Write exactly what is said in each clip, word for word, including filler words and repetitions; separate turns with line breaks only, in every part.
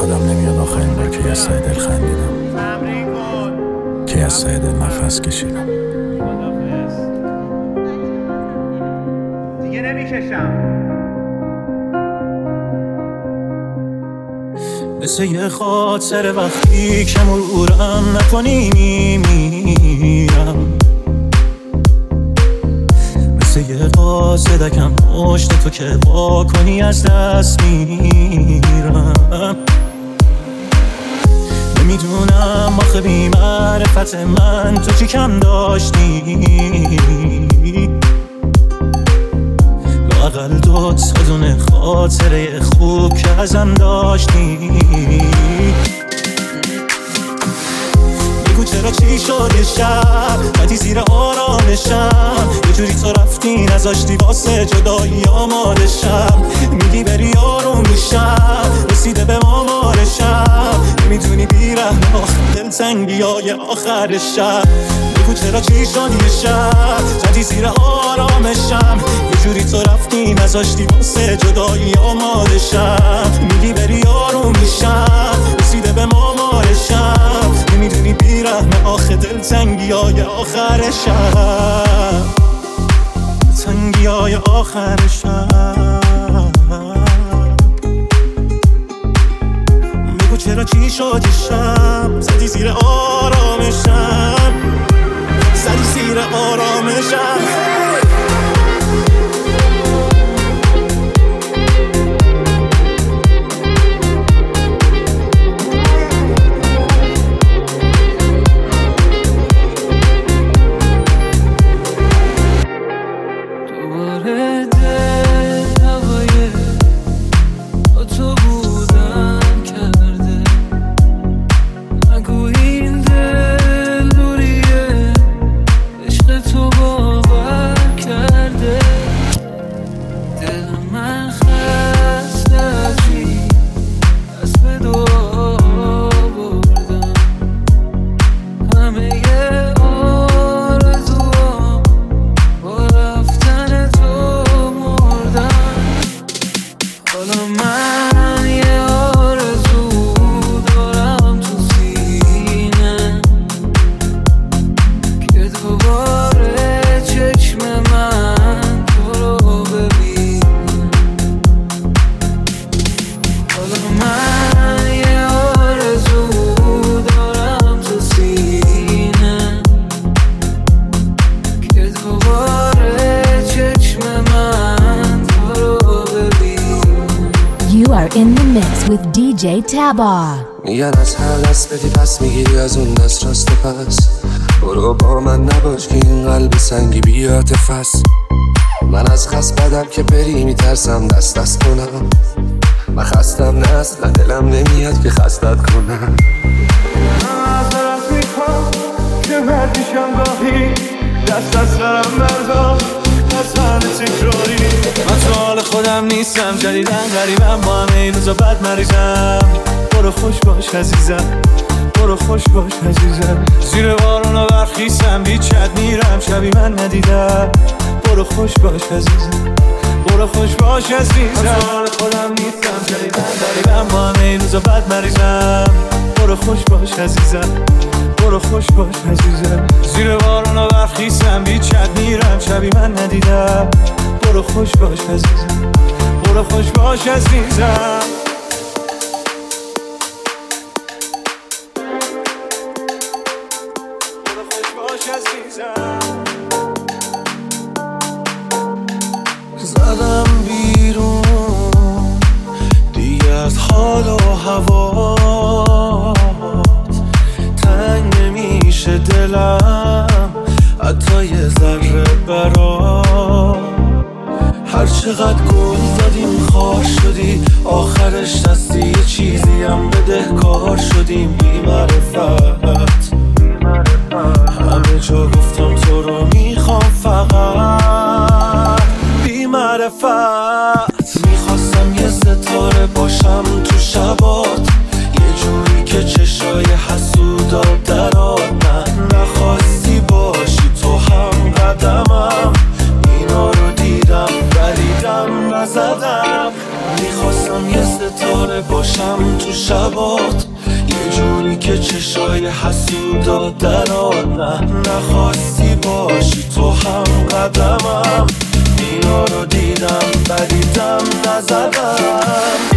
یادم نمیاد آخرین بار که از ته دل خندیدم، که از ته دل نفس کشیدم.
دیگه نمیکشم.
مثل یه خاطر وقتی که مرورم نکنی میمیرم، مثل یه قاصدکم پشت تو که با کنی از دست میرم. نمیدونم آخه بی معرفت من تو چی کم داشتی، لااقل دو تا دونه خاطره خوب که ازم داشتی. بگو چرا چی شد یه شب بدی زیر آرامشم، یه جوری تو رفتی نذاشتی واسه جدایی آمادشم. میگی بری آروم میشم، رسیده به آمارشم، نمیدونی بیرحم آخر دلتنگی های آخر شب. بگو چرا چی شد یه شب زدی زیر آرامشم، یه جوری تو رفتی نذاشتی واسه جدایی آمادشم. میگی بری آروم میشم، رسیده به آمارشم، نمیدونی بیرحم آخه دلتنگی های آخر شب، تنگی های آخر شب. بگو چرا چی شد یه شب زدی زیر آرامشم، زدی زیر آرامشم.
In the mix with دی جی Taba.
میگن از هر دست بدی پس میگیری از اون دست راست پس. برو با من نباش که این قلب سنگی بیات فس. من از خست بدم که بری میترسم دست دست کنم. من خستم نه اصلا دلم نمیاد که خستت کنم.
من از طرف میخوام که مردیشم گاهی دست از سرم بردار از هر تکراری.
من تو حال خودم نیستم، جدیدن غریبم، با همه این روزا بد مریضم. برو خوش باش عزیزم، برو خوش باش عزیزم. زیر بارونا برخیستم بیچت میرم، شبی من ندیدم. برو خوش باش عزیزم، برو خوش باش عزیزم. من تو حال خودم نیستم، جدیدن غریبم، با همه این روزا بد مریضم. برو خوش باش عزیزم، برو خوش باش عزیزم. زیر بارونا برخیستم بیچت میرم، شبی من ندیدم. برو خوش باش عزیزم، برو خوش باش عزیزم. برو خوش باش عزیزم. زدم بیرون دیگه از حال و هوا، تنگ نمیشه دلم حتی یه ذره برا. هر چقدر گل دادیم خار شدی، آخرش دستی یه چیزی هم بده کار شدیم. بی معرفت همه جا گفتم تو رو میخوام، فقط بی معرفت. میخواستم یه ستاره باشم تو شبات، یه جوری که چشای حسودات درات. من نخواستی باشی تو هم قدمم، اینا رو دیدم ولیدم نزدم. میخواستم میخواستم یه ستاره باشم تو شبات، یه جوری که چشای حسودات درات. نه نخواستی باشی تو هم قدمم، اینا رو دیدم بدیدم نزدم.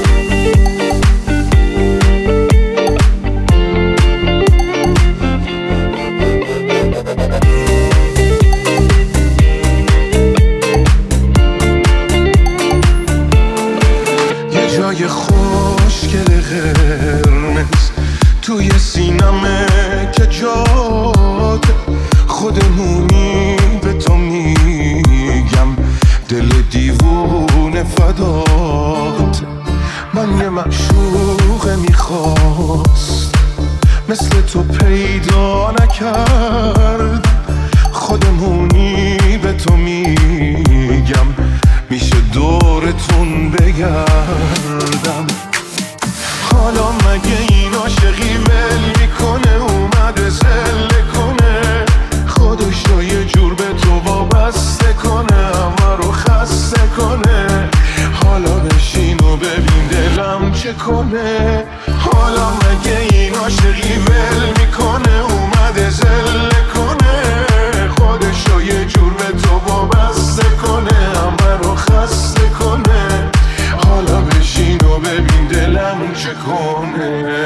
جای خوشگل قرمز توی سینمه که جاده خودمونی به تو میگم، دل دیوونه فدات. من یه معشوق میخواست مثل تو پیدا نکردم، خودمونی به تو میگم میشه دورتون بگردم. حالا مگه این عاشقی ول میکنه اومده زله کنه، خودشو یه جور به تو وابسته کنه، همه رو خسته کنه. حالا بشین و ببین دلم چه کنه. حالا مگه این عاشقی ول میکنه اومده زله کنه، خودشو یه جور به تو وابسته کنه، همه رو خسته کنه. حالا بشین و ببین دلم چه کنه.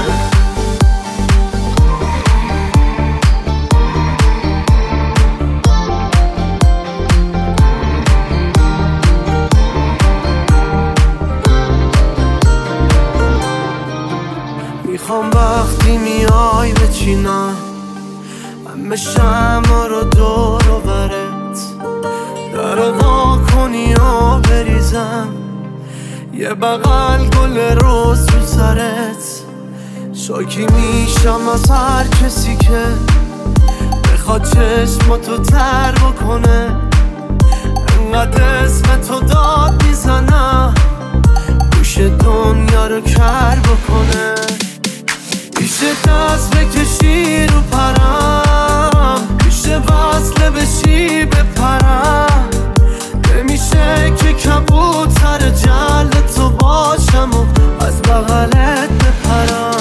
میخوام وقتی میای بچینم همه شمع رو دور و برت، در وا کنی و بریزم یه بغل گل روز رو سرت. شاکی میشم از هر کسی که بخواد چشماتو تر بکنه، انقدر اسم تو داد میزنم گوش دنیا رو کر بکنه. میشه دست بکشی رو پرم، میشه وصله بشی بپرم، نمیشه که کبوتر جلد تو باشم و از بغلت بپرم.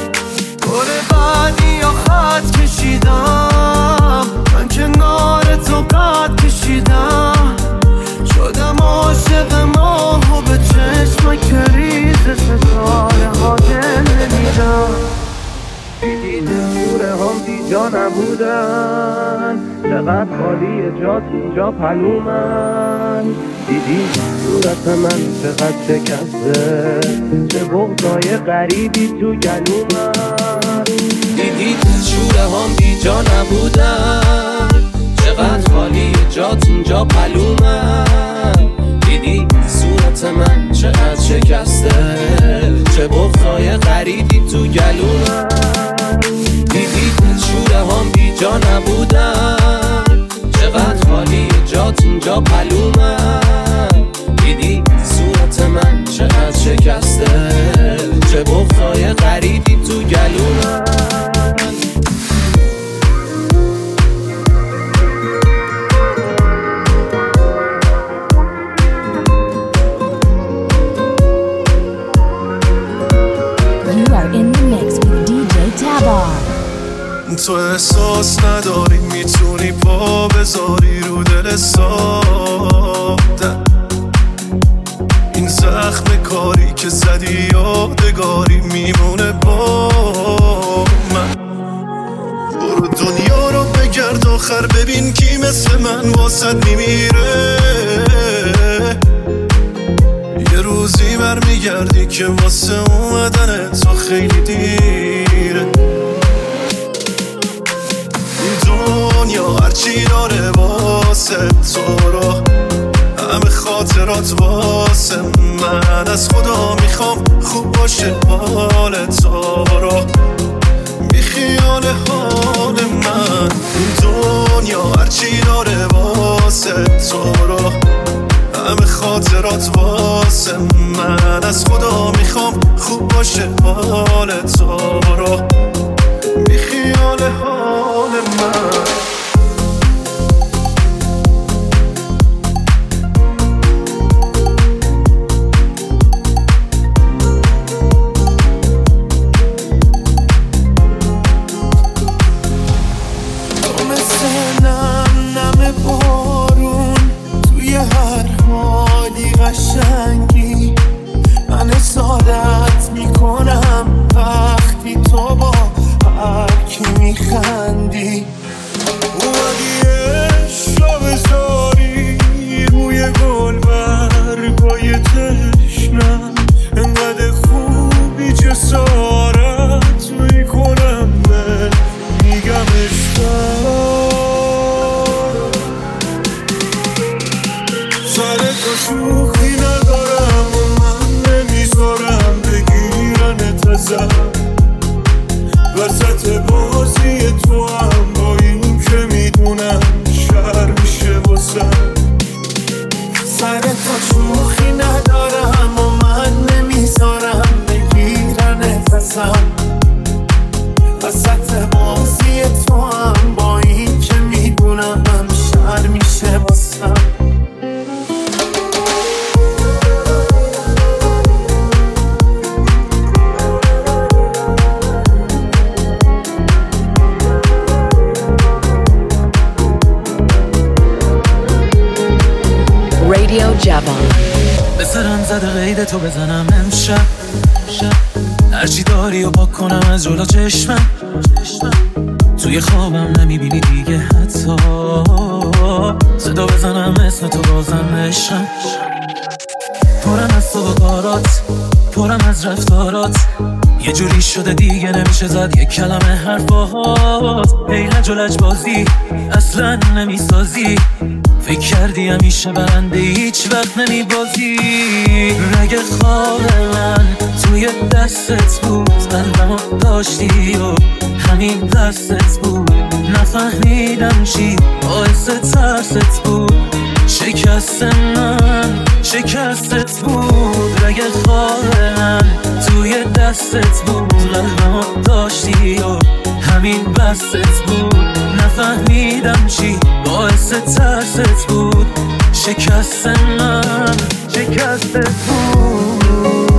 گل بعدی یا خط کشیدم، من کنار تو قد کشیدم، شدم عاشق ماه و به چشم کریز ستاره ها دل نمیدم. دیدی دلوره هم دیجا نبودن، چقدر خالی جات اینجا پلومن. دیدی صورت من چقدر شکسته، چه بغضای غریبی تو گلومن.
دیدی دلشوره هم بیجا نبودن، چقدر خالی جات اینجا پلومن. دیدی صورت من چقدر شکسته، چه بغضای غریبی تو گلومن. دیدی دلشوره هم بیجا نبودن، چقدر خالی جات اینجا پلومن. دیدی صورت من چقدر شکسته، چه بغضای غریبی تو گلومن.
تو احساس نداری میتونی پا بذاری رو دل ساده، این زخم کاری که زدی یادگاری میمونه با من. برو دنیا رو بگرد آخر ببین کی مثل من واسد میمیره، یه روزی برمیگردی که واسه اومدن تو خیلی دیره. دنیا هرچی داره واسه تو رو، همه خاطرات واسه من، از خدا میخوام خوب باشه حال تو رو، بی خیال حال من. دنیا هرچی داره واسه تو رو، همه خاطرات واسه من، از خدا میخوام خوب باشه حال تو رو، بی خیال حال من.
قشنگی من حسادت میکنم وقتی تو با هر کی میخندی. اومدی عشق بذاری روی گل برگای تشنم، انقدر خوبی جسارت میکنم من میگم عشقم. سر تو شوخی ندارم و من نمیذارم بگیرنت ازم، وسط بازی تو هم با این که میدونم شر میشه واسم. سر تو شوخی ندارم و من نمیذارم بگیرنت ازم، وسط بازی تو هم با این که میدونم شر میشه واسم.
رادیو جوان.
بذارم زده قید تو بزنم امشب، هرچی داری و پاک کنم از جلو چشمم، توی خوابم نمیبینی دیگه حتی، صدا بزنم اسم تو بازم عشقم. پرم از تو و کارات، پرم از رفتارات، یه جوری شده دیگه نمیشه زد یک کلمه حرفات. ای لج و لج بازی اصلا نمیسازی، فکر کردی همیشه برنده هیچ وقت نمیبازی. رگ خواب من توی دستت بود، قلبمو داشتی و همین دستت بود، نفهمیدم چی باعث ترست بود. شکست من شکستت بود، رگ خواب من توی دستت بود، قلبمو داشتی و همین بستت بود، نفهمیدم چی باعث ترست بود. شکست من شکستت بود.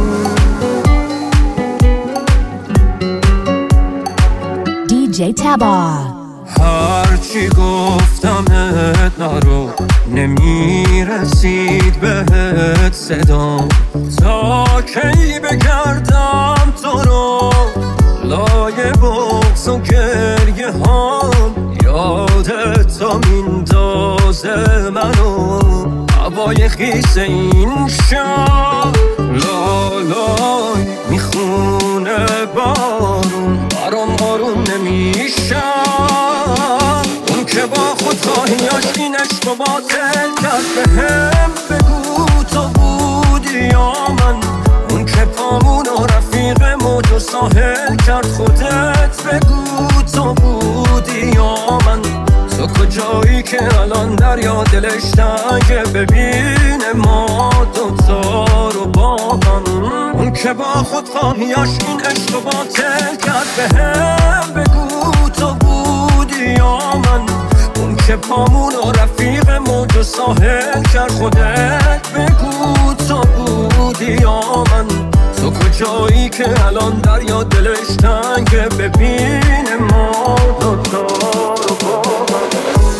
دی جی تبا.
هرچی گفتمت نرو، نمیرسید بهت صدام، تا کی بگردم تو رو لای بغض و گریه هام. یادت تا میندازه منو هوای خیس این شب، لالای میخونه بارون برام آروم نمیشم. اون که با خودخواهیاش این عشق رو باطل کرد، بهم بگو تو بودی یا من. اون که پامون و رفیق موج و ساحل کرد، خودت بگو تو بودی یا من. تو کجایی که الان دریا دلش تنگه ببینه ما دوتا رو با هم. اون که با خودخواهیاش این عشق رو باطل کرد، بهم بگو تو بودی یا من. اون که پامون و رفیق موج و ساحل کرد، خودت بگو تو بودی یا من. تو کجایی که الان دریا دلش تنگه ببینه ما دوتا رو با هم.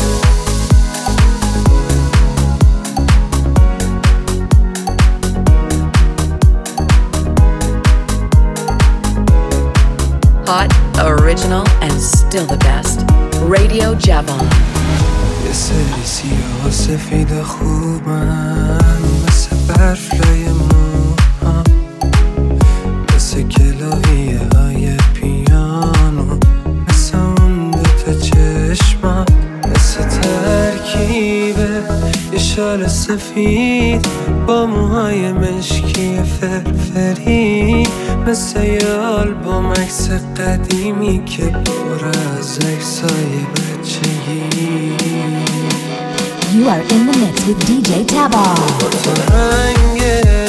Hot, original and still the best. رادیو جوان.
یه سری سیاه سفید خوبن، مثل برف لای موها، مثل کلاویه های پیانو، مثل اون دوتا چشما، مثل ترکیبه یه شال سفید با موهای مشکی فرفری، مثل یه آلبوم عکس قدیمی که پر از عکسای بچگی.
You are in the mix with دی جی Taba.
تو رنگ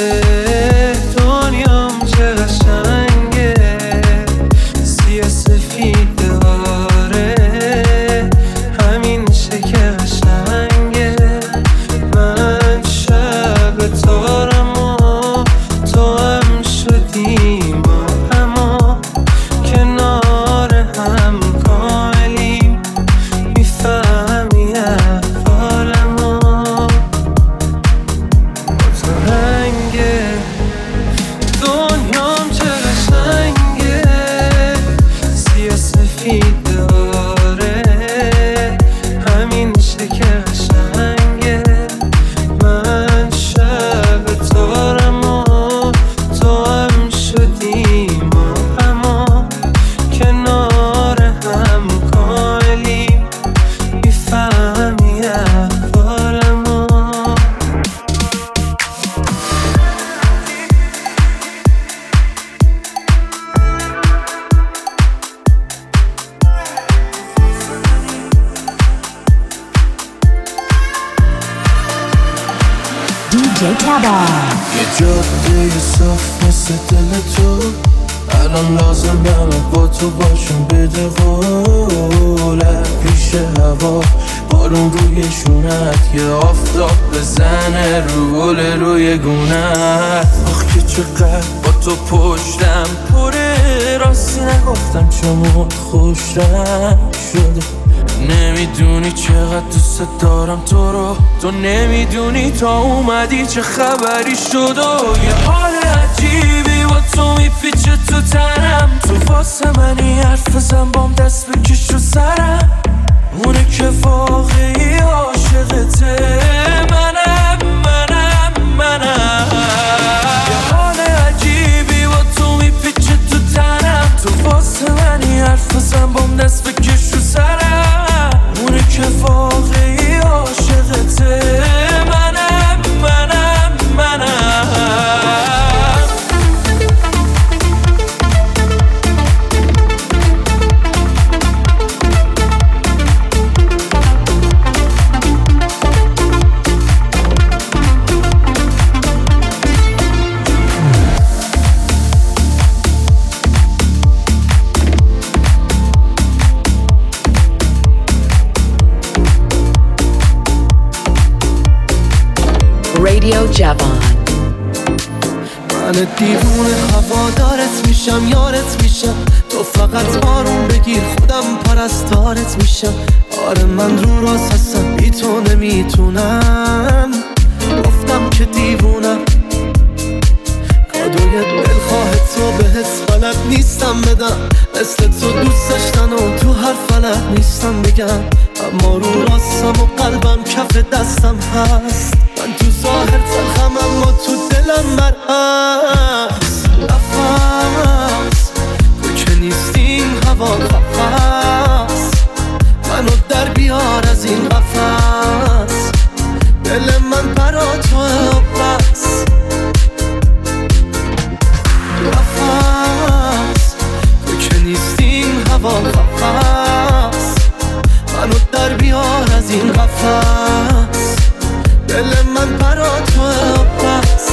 دنیام چه قشنگه، سیاه سفید داره، همیشه که قشنگه. من شب تارم و تو هم شدیم، اما کنار هم کاملیم. میفهمی احوالمو، تو یه جاده صاف مثل دل تو الان لازم همه با تو باشم بده قوله پیش هوا بارون روی شونت یه آفتاب بزنه رول روی گونت آخ که چقدر با تو پشتم پره راستی نگفتم چمون خوش رنگ شده نمیدونی چقدر دوست دارم تو رو تو نمیدونی تا اومدی چه خبری شد و یه حال عجیبی با تو میپیچه تو تنم تو واسه منی حرف بزن بام دست بکش رو سرم اونه که واقعی عاشقته منم منم منم یه حال عجیبی با تو میپیچه تو تنم تو واسه منی حرف بزن بام دست بکش رو سرم اونه که واقعی عاشقته منم منم منم
Radio Javon.
من دیوونه هوادارت میشم یارت میشم تو فقط بارون بگیر خودم پرستارت میشم آره من رو راست هستم بی تو نمیتونم گفتم که دیوونم کادوی دلخواه تو بهت بلد نیستم بدم مثل تو دوست داشتن و تو هر فلک نیستم بگم اما رو راستم و قلبم کف دستم هست من تو ظاهر تلخم اما تو دلم مرهست نفس تو که نیستیم هوا قفص منو در بیار از این قفص دل من برا تو بس نفس تو که نیستیم هوا قفص منو در بیار از این قفص دل من برا تو بس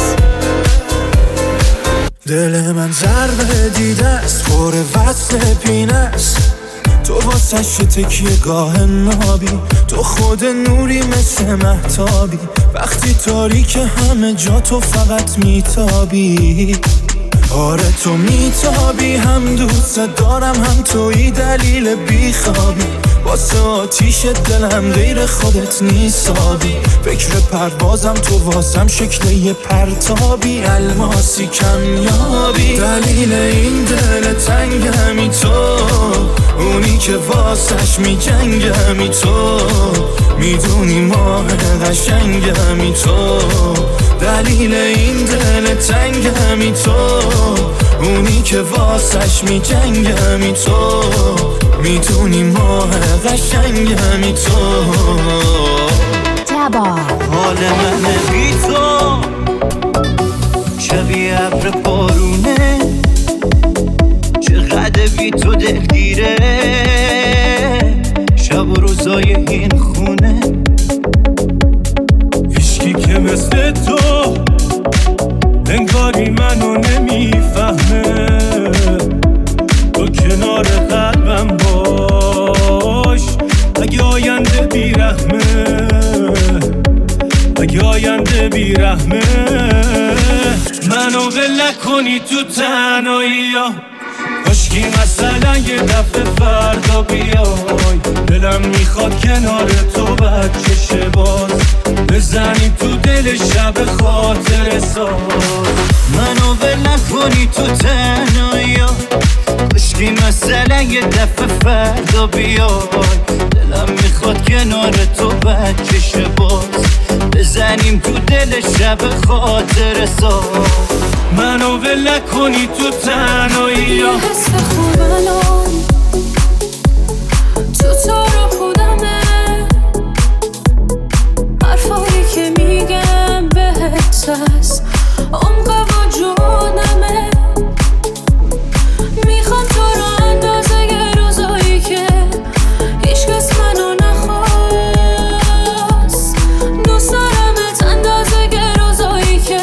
دل من ضربه دیده است پر وصل پینه است تو واسه تکیه گاه نابی تو خود نوری مثل مهتابی وقتی تاریک همه جا تو فقط میتابی آره تو میتابی هم دوست دارم هم توی دلیل بیخوابی واسه آتیش دلم غیر خودت نیسابی فکر پروازم تو واسم شکل یه پرتابی الماسی کمیابی دلیل این دل تنگمی تو اونی که واسش میجنگمی تو میدونی ماه قشنگمی تو دلیل این دل تنگمی تو اونی که واسش میجنگمی تو میدونی ماه قشنگمی تو
حال من بی تو شبیه ابر بارونه چقدر بی تو دلگیره شب و روزای این خونه
هیچکی که مثل تو انگاری منو نمیفهمه تو کنار قلبم باش اگه آینده بیرحمه اگه آینده بیرحمه منو ول نکنی تو تنهایی ها کاشکی مثلا یه دفعه فردا بیای دلم میخواد کنار تو بچه شه باز بزنیم تو دل شب خاطر ساز
منو ول نکنی تو تنهایی ها کاشکی مثلا یه دفعه فردا بیای دلم میخواد کنار تو بچه شه باز بزنیم تو دل شب خاطر ساز
منو ول نکنی تو تنهایی ها
حس خوب الان تو تو رو خودمه حرفایی که میگم بهت هست عمق وجودمه میخوام تو رو اندازه یه روزایی که هیچ کس منو نخواست دوست دارمت اندازه یه روزایی که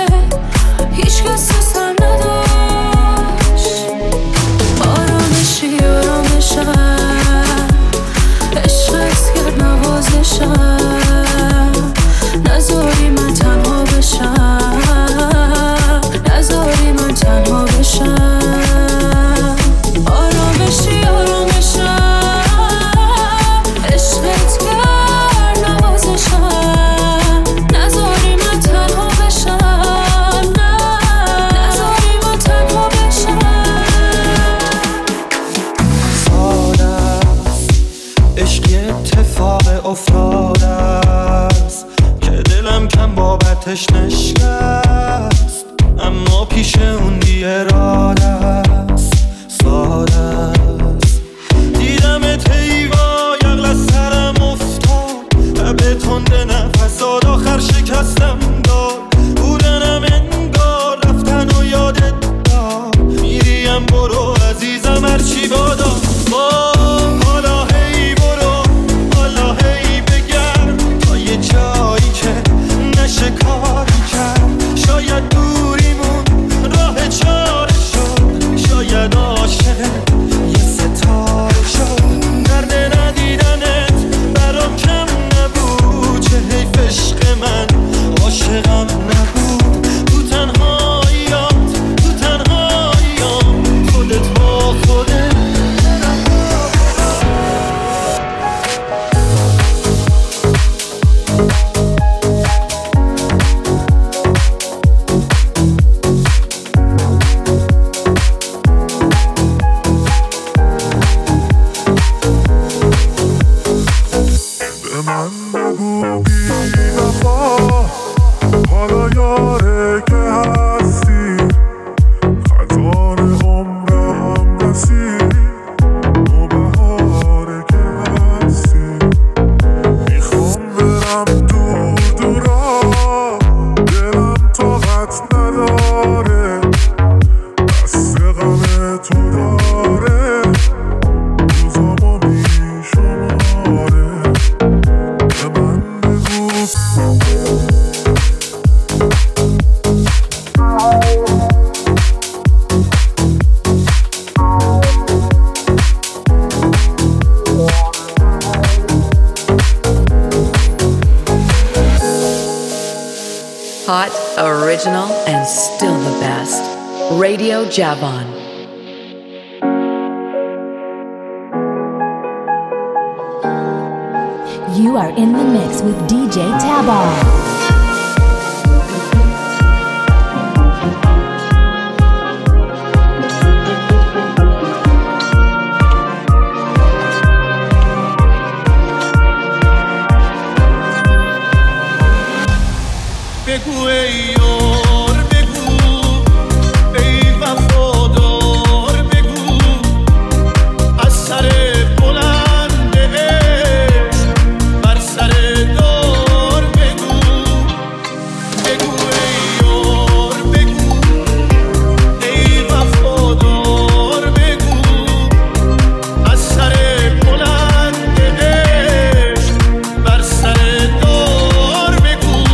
original and still the best. Radio Javon.
You are in the mix with D J Tabar.
بگو ای یار بگو ای وفادار بگو از سر بلند عشق بر سر دار بگو بگو ای یار بگو ای وفادار بگو از سر بلند عشق بر سر دار بگو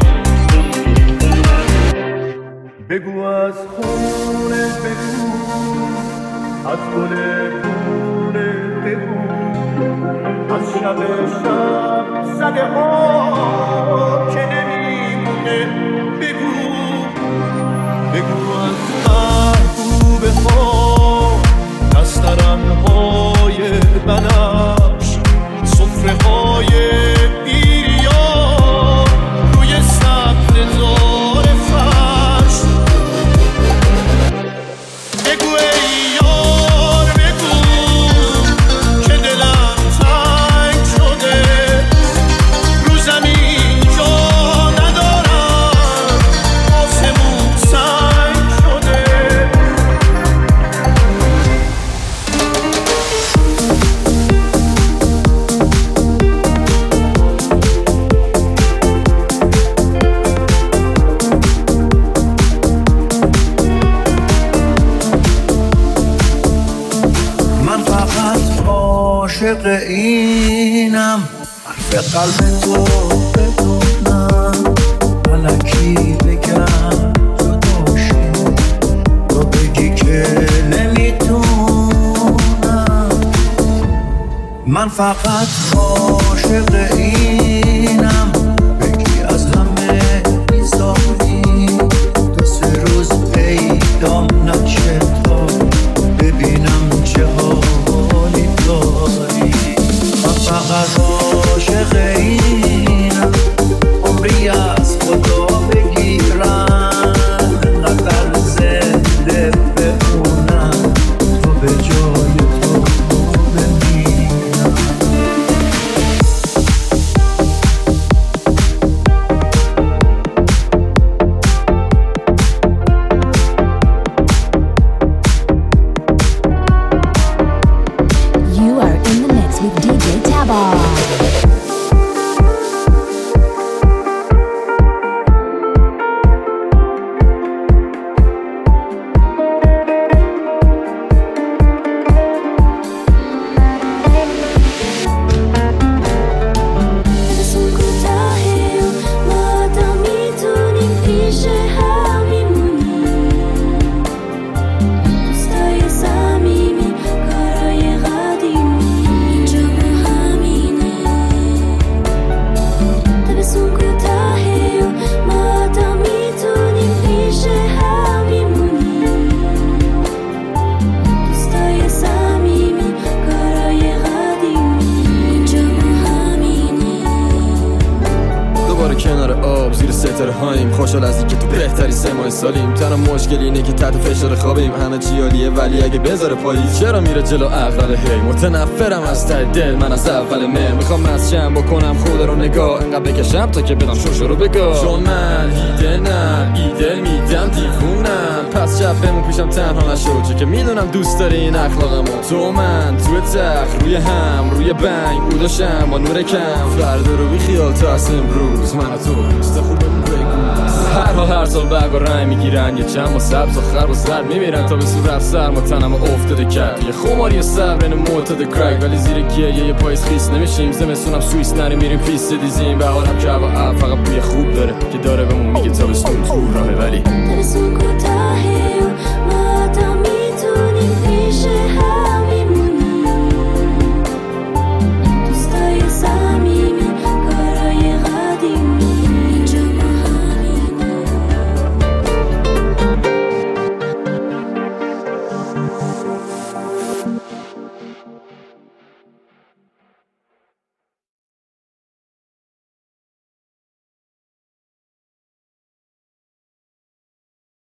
بگو از خونه بگو از گل خونه بگو از شب شب زده ها که نمیمونه بگو بگو از محبوبه ها از ترنهای بنفش سفره های بیریان روی سبز زار فرش بگو ای یار بگو که دلم تنگ شده رو زمین جا ندارم آسمون سنگ شده من فقط عاشق اینم حرف قلب تو بدونم الکی بگم جداشی تو بگی که نمیتونم من فقط عاشق اینم بگی از همه بیزاری دو سه روز پیدام نشه تا ببینم چه حالی داری من فقط عاشق اینم عمری از خدا بگیرم انقدر زنده بمونم تا به جای تو بمیرم
You are in the mix with D J Tabar.
اسم کوتاهی و ما تا میتونیم پیش هم میمونیم دوستای صمیمی کارای قدیمی اینجا با همینه تبسون کوتاهی و ما تا میتونیم پیش هم میمونیم دوستای صمیمی کارای قدیمی اینجا با همینه
دوباره کنار آب زیر ستاره هاییم خوشحال از اینکه تو بهتری سه ماه سالیم تنها مشکل اینه که تحت فشار خوابیم همه چی عالیه ولی اگه بذاره پاییز چرا میره جلو عقل هی متنفرم از ته دل من از اول مه میخوام مسجم بکنم خدا رو نگاه انقدر بکشم تا که بدم شوشو رو بگاه چون من ایده نه ایده میدم دیوونم پس شب بمون پیشم تنها نشو چون که میدونم دوست داری این اخلاقمو تو من تو تخت روی هم روی بنگ بوداشم با نور کم فردا رو بی خیال تا از امروز من و تو دوست خوبمون بگو هر حال هر سال برگ و رنگ میگیرن یه چند با سبز و خرب و زرد میمیرن تا به صورت سرما تنم افتاده کرد یه خماری صبر این معتاد کرک ولی زیر گیه یه پاییز خیس نمیشیم زمستونم سوئیس نری میریم پیست دیزیم بهارم که هوا فقط بوی خوب داره که داره بهمون میگه تابستون تو راهه ولی